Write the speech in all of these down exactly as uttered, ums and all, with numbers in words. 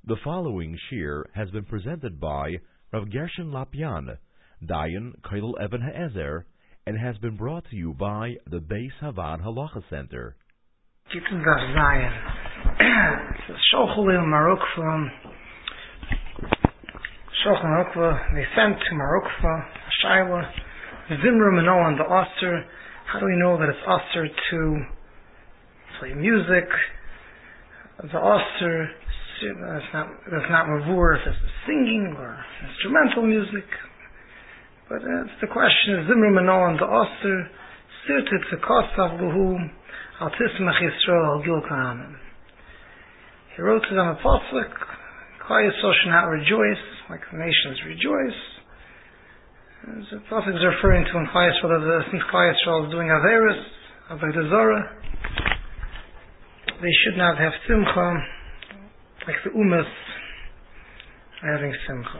The following shir has been presented by Rav Gershon Lapian, Dayan Koilel Eben Ha'ezer, and has been brought to you by the Beis Havad Halacha Center. Gittin das Dayan. Es ist Schochel in Marokko. Schochel in Marokko. They sent to Marokko, Shaila, Zimra Manoah and the Oster. How do we know that it's Oster to play music? The Oster, that's not, that's not Mavur if it's singing or instrumental music. But uh, the question is, Zimra Manoah and the Oster, Sirte Tzikosav Luhu, Al Tismach Yisrael Al Gil Kahanim. He wrote it on a pasuk, Klal Yisrael should not rejoice, like the nations rejoice. And the pasuk is referring to when Klal Yisrael, since Klal Yisrael is doing Averis, Avodah Zarah, they should not have Simcha, like the Umas are having Simcha.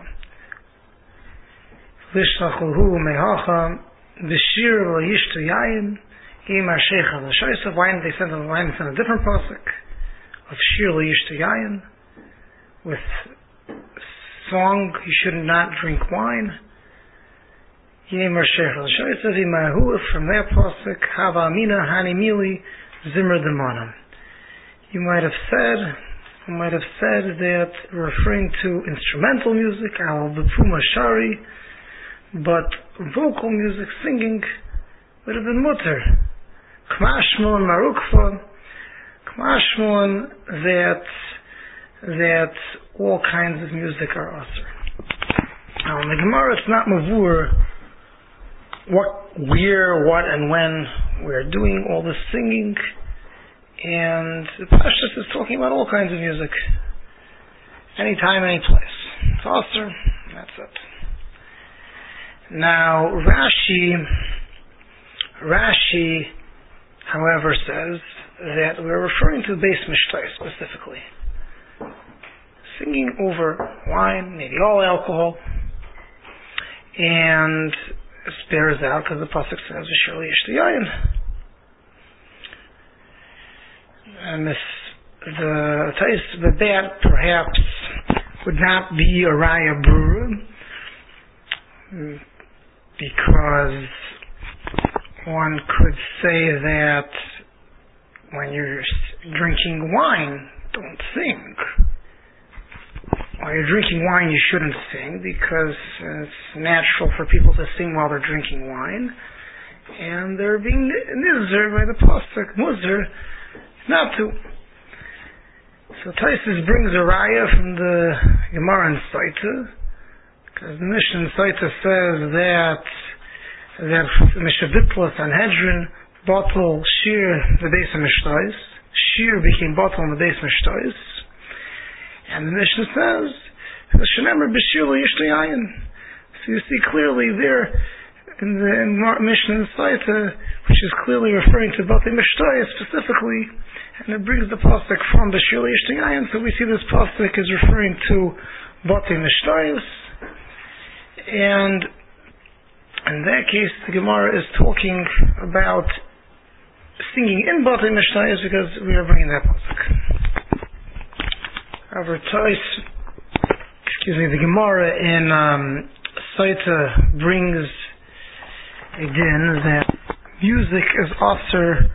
Lishlachuhu Mehacha, B'shir Lo Yishtu Yayin, Imar Sheikha L'Shoysa, why didn't they send a, why didn't they send a different pasuk of Shir Lo Yishtu Yayin, with song, you should not drink wine. Imar Sheikha L'Shoysa, V'Mahu, from that pasuk, Hava Amina Hani Mili, Zimra Demanam. You might have said, you might have said that referring to instrumental music, Al B'Puma Shari, but vocal music, singing, would have been mutter. Kmashmon Marukfa, Kmashmon that that all kinds of music are usher. Now in the Gemara it's not mavur what, where, what, and when we're doing all this singing, and the Pashtus is talking about all kinds of music, anytime, any place. It's usher, that's it. Now, Rashi, Rashi, however, says that we're referring to Beis Mishtay specifically. Singing over wine, maybe all alcohol, and it bears out because the pasuk says, "V'shirli yishtu yayin." And this, the taste, the that perhaps would not be a raya brura, because one could say that when you're drinking wine, don't sing. While you're drinking wine, you shouldn't sing, because it's natural for people to sing while they're drinking wine, and they're being nizzer by the pasuk, muzzer, not to. So Taisus brings a raya from the Gemara in Saita, because the Mishnah in Saita says that that Mishabitla Sanhedrin bottle Shir the Beis Mishtayis. Shir became bottle in the Beis Mishtayis, and the Mishnah says Shenemer B'Shir Lo Yishtu Yayin. So you see clearly there in the in Mishnah in Saita, which is clearly referring to Bate Mishtayis specifically, and it brings the pasuk from B'Shir Lo Yishtu Yayin. So we see this pasuk is referring to Bate Mishtayis. And in that case, the Gemara is talking about singing in Bate Mishtayis, because we are bringing that pasuk. However, Tais, excuse me, the Gemara in um, Saita brings a din that music is also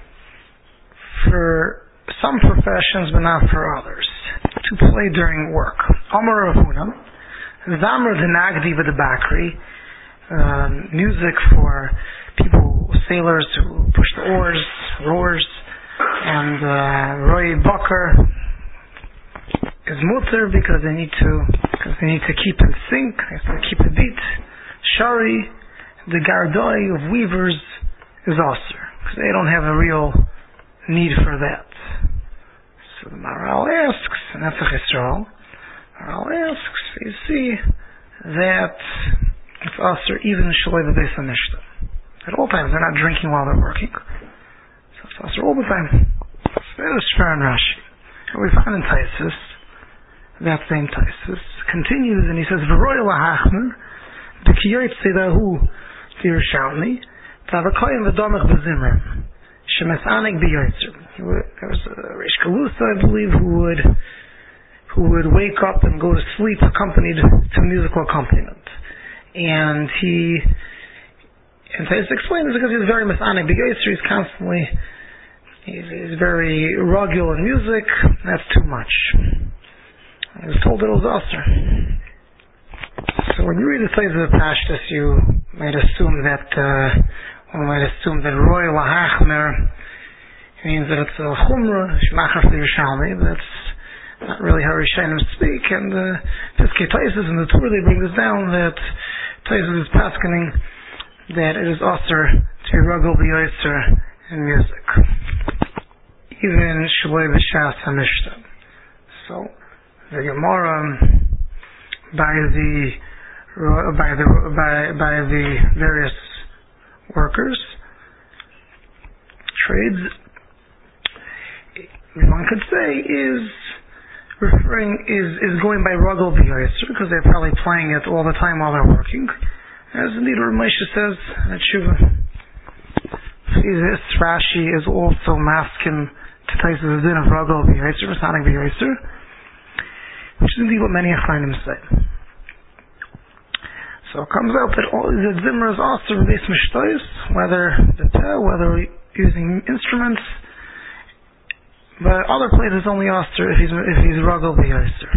for some professions, but not for others, to play during work. Amar Rav Huna, Zamra the Nagdi with the Bakri, um, music for people, sailors who push the oars, rowers, and uh, Roy Bakar is mutter because they need to, because they need to keep in sync, they have to keep the beat. Shari, the Gardoi of weavers, is aser, because they don't have a real need for that. So the Maharal asks, and that's a Yisrael, Maharal asks, you see that it's aser even Shaloi the Beis HaMishta. At all times, they're not drinking while they're working. So it's aser all the time. So that is Shver and Rashi. And we find in Taisus, that same Taisus continues, and he says, V'roi lahachmer, b'kiyoyt sedahu tirushalmi, t'avakoyim v'domech b'zimra, shemesanik b'yoytzer. There was a Reish Galusa, I believe, who would who would wake up and go to sleep accompanied to musical accompaniment. And he, and Taisa explained this because he's very Masanic B'Yosser, he's constantly, he's, he's very rugged in music, that's too much. He was told that it was Aser. So when you read the Taisa of Pashtus, you might assume that, uh, one might assume that Roy Lahachmer means that it's a Chumrah, Shemachar for Yerushalmi, but that's not really how Rishonim speak, and uh, Piskei Taisus in the Torah they bring this down that Taisus is paskening that it is Aser to be Ragel B'Yosser in music, even Shaloi B'Shas HaMishta. So the Gemara by the by the by by the various workers trades, one could say is referring is, is going by Ragel B'Yosser because they're probably playing it all the time while they're working. As indeed Rav Moshe says at Shuvah. See this, Rashi is also masking to Taisus din of Ragel B'Yosser, Masanic B'Yosser, which is indeed what many Achronim say. So it comes out that all the Zimmer is also Beis Mishtois, whether the peh, whether using instruments. But other places only Aser if he's if he's Ragel B'Yosser.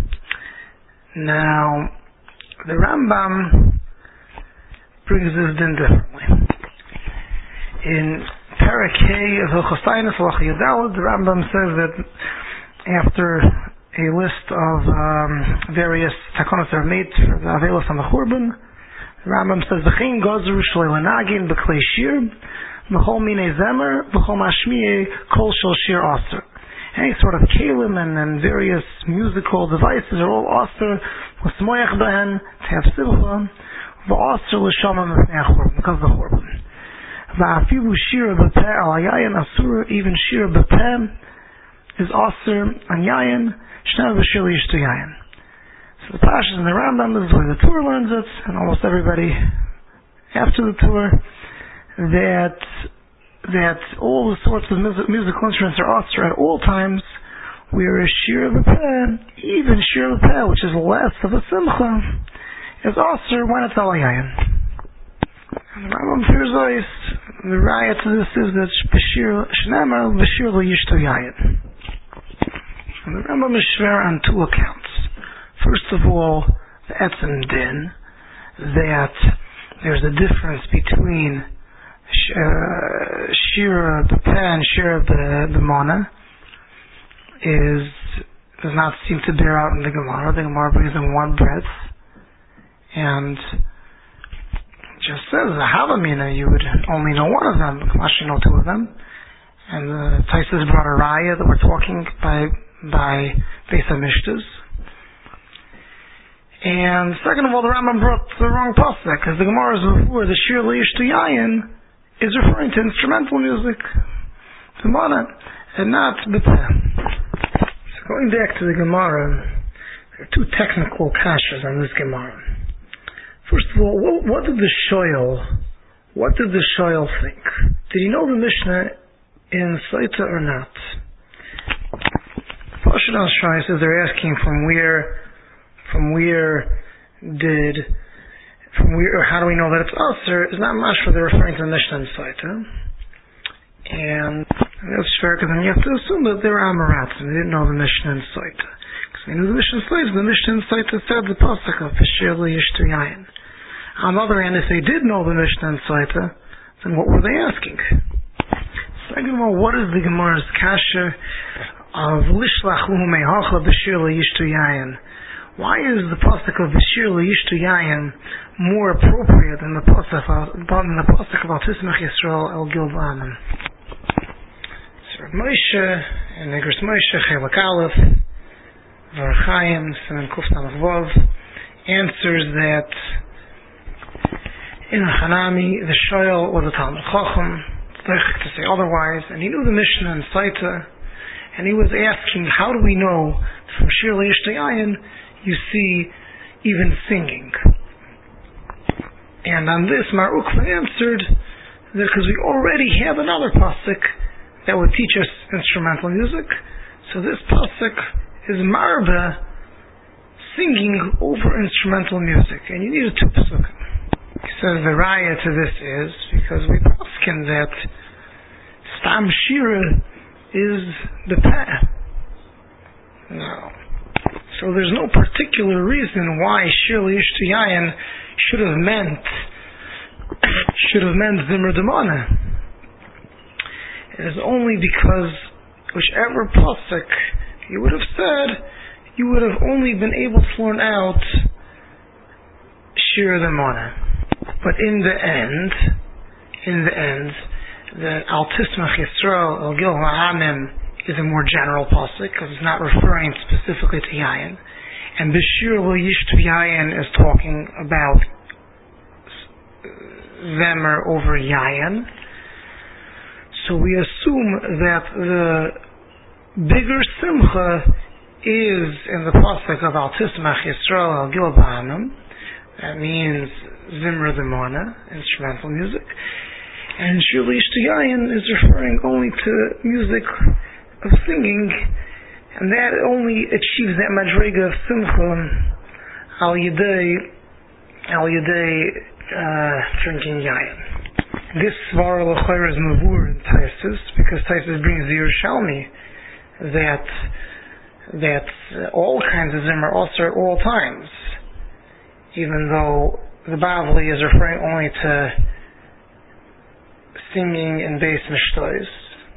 Now, the Rambam brings this din differently. In Perek Hey of Hilchos Tainis Halach Yudalad, the Rambam says that after a list of um, various takonos that are made for the Avelos on the Churban, the Rambam says V'chein Gozer Shloi Lenagin B'Klei Shir B'chol Minei Zemer, B'chol Mashmiei, Kol Shel Shir Aser. Any sort of kalim and, and various musical devices are all Aser, L'smoyach Behen, to have Simcha, V'Aser L'shamam B'fnei HaChurban, because of the Churban. V'afilu Shira B'peh Al Yayin Asur, even Shira B'peh is Aser on Yayin, Shnev B'Shir L'Yishtu Yayin. So the Pashas in the Rambam is where the Torah learns it, and almost everybody after the Torah, that that all the sorts of music, musical instruments are Aser at all times, whereas Shir B'Peh, even Shir B'Peh, which is less of a Simcha, is Aser when it's Al Yayin. And the Rambam Firzois, the riot to this is that B'Shir Shnemer B'Shir L'Yishtu Yayin. And the Rambam is shver on two accounts. First of all, the Etzem Din, that there's a difference between Uh, Shira B'Peh and Shira B'Mona is does not seem to bear out in the Gemara. The Gemara brings in one breath, and just says the Havamina you would only know one of them. Kamash you know two of them, and the uh, Taisus brought a raya that we're talking by by Beis HaMishtas. And second of all, the Rambam brought the wrong pasuk because the Gemara is before the Shir L'Yishtu Yayin is referring to instrumental music, Gemara, and not B'Peh. So going back to the Gemara, there are two technical kashas on this Gemara. First of all, what, what did the Shoyal, what did the Shoyal think? Did he know the Mishnah in Saita or not? Pashut al-Shai says they're asking from where, from where did From where, or how do we know that it's Aser? Is not much for they're referring to the Mishnah and Saita. And that's fair because then you have to assume that they were Amoratzim. They didn't know the Mishnah and Saita. Because they knew the Mishnah and Saita, the Mishnah and Saita said the pasuk of B'Shir L'Yishtu Yayin. On the other hand, if they did know the Mishnah and Saita, then what were they asking? Second of all, what is the Gemara's kasha of Lishlach Luhu Me'hacha B'Shir L'Yishtu Yayin? Why is the pasuk of B'Shir L'Yishtu Yayin more appropriate than the pasuk of than the pasuk of Al Tismach Yisrael El Gil B'Amen? So Rav Moshe and Negros Moshe Chelak Aleph Varchaim Siman Kuf Samach Vav answers that in Hanami the Shoyal was a Talmud Chacham, to say otherwise, and he knew the Mishnah and Saita, and he was asking, how do we know from Shir L'Yishtu Yayin you see even singing? And on this, Mar Ukva answered that because we already have another pasuk that would teach us instrumental music, so this pasuk is marba singing over instrumental music, and you need a two pesukim. He says the raya to this is because we paskin that stam shira is the peh. No. So there's no particular reason why shir l'yishtu yayin should have meant should have meant zimmer demana. It is only because whichever pasuk you would have said, you would have only been able to learn out shir demana. But in the end, in the end, the Al Tismach Yisrael El Gil Ha'amim is a more general pasuk because it's not referring specifically to Yayin, and B'Shir L'Yishtu Yayin is talking about Zemer over Yayin. So we assume that the bigger simcha is in the pasuk of Al Tismach Yisrael El Gil Ha'amim. That means Zimra Demona, instrumental music. And Shir L'Yishtu Yayin is referring only to music of singing, and that only achieves that madrega of simcha al yedei al yedei uh, drinking yayin. This svara l'chayr is mavur in Taisus, because Taisus brings the Yerushalmi that that uh, all kinds of zimmer are also at all times, even though the Bavli is referring only to singing in Beis Mishtois.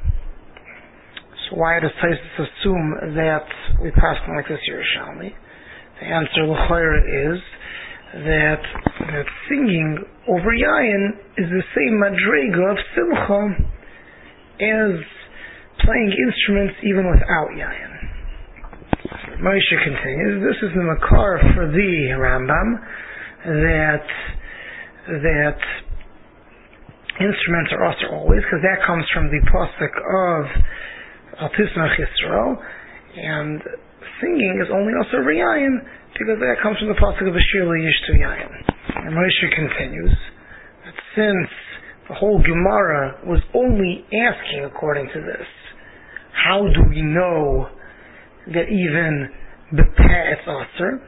So why does Taisus assume that we pass them like this Yerushalmi? The answer l'chayra is that that singing over Yayin is the same madrega of simcha as playing instruments even without Yayin. Moshe continues, this is the makar for the Rambam, that that instruments are also always, because that comes from the pasuk of Al Tismach Yisrael, and singing is only also Yayin, because that comes from the pasuk of B'Shir L'Yishtu Yayin. And Moshe continues that since the whole Gemara was only asking according to this, how do we know that even the peh it's aser?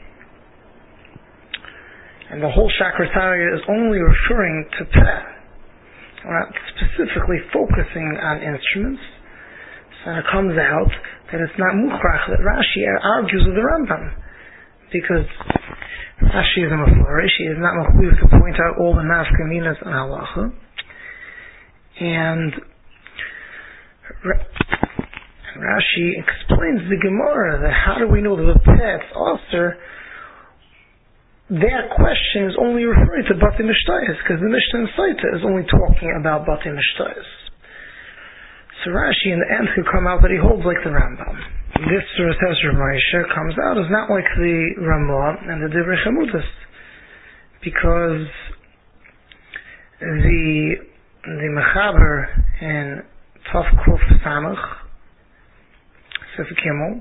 And the whole Shakratariya is only referring to peh. We're not specifically focusing on instruments. So it comes out that it's not mukhrach that Rashi argues with the Rambam, because Rashi is a mafarish. He is not mechuyev to point out all the nafkaminas in halacha, and Rashi explains the Gemara that how do we know that the peh it's aser? That question is only referring to Batei Mishtayos, because the Mishnah in Saita is only talking about Batei Mishtayos. So Rashi in the end could come out that he holds like the Rambam. This Surah Ezra Moshe comes out as not like the Ramah and the Divrei Chamudis, because the the Mechaber in Tov Kuf Samach Sif Gimel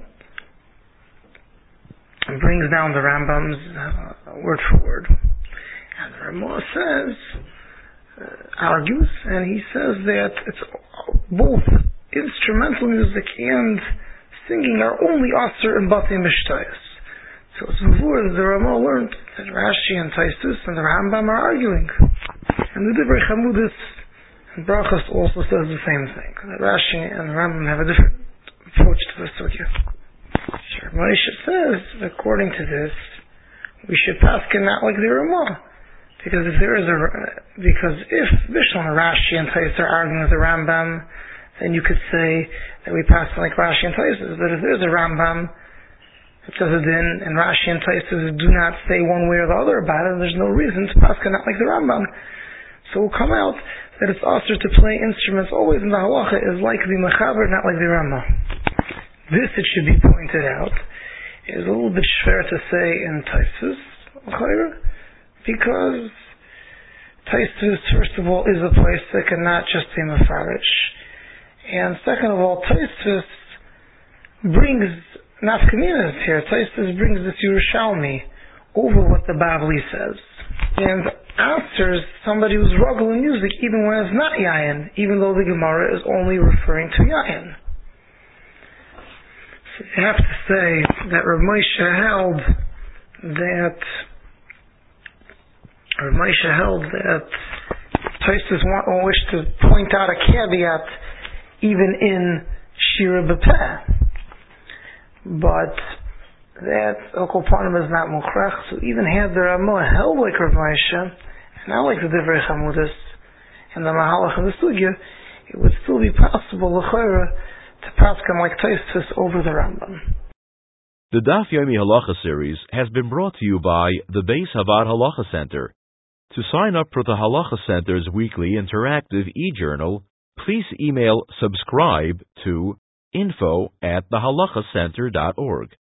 and brings down the Rambam's uh, word for word. And the Ramah says, uh, argues, and he says that it's both instrumental music and singing are only aser in Batei Mishtayos. So it's before the Ramah learned that Rashi and Taisus and the Rambam are arguing. And the Divrei Chamudis and Brachos also says the same thing, that Rashi and the Rambam have a different approach to the sugya. Sure. Moshe says, according to this, we should paskin not like the Ramah, because if there is a, because if Mishnah, Rashi and Taisus are arguing with the Rambam, then you could say that we paskin like Rashi and Taisus. But if there's a Rambam that says it in, and Rashi and Taisus do not say one way or the other about it, there's no reason to paskin not like the Rambam. So it will come out that it's aser to play instruments always in the halacha is like the Mechaber, not like the Ramah. This, it should be pointed out, is a little bit schwer to say in Taisus, because Taisus, first of all, is a place that cannot just be mefarish, and second of all, Taisus brings nafkaminas here. Taisus brings this Yerushalmi over what the Bavli says, and answers somebody who's ruggling music even when it's not Yayin, even though the Gemara is only referring to Yayin. So you have to say that Rav Moshe held that Rav Moshe held that Tosfos wish to point out a caveat even in Shira B'Peh, but that Okopanim is not Mukhrach. So even had the Ramah held like Rav Moshe, and not like the Divrei Chamudis and the Mahalach of the Sugya, it would still be possible l'chora to paskin like Tosfos over the Rambam. The Daf Yomi Halacha series has been brought to you by the Beis Havad Halacha Center. To sign up for the Halacha Center's weekly interactive e-journal, please email subscribe to info at the halacha center dot org.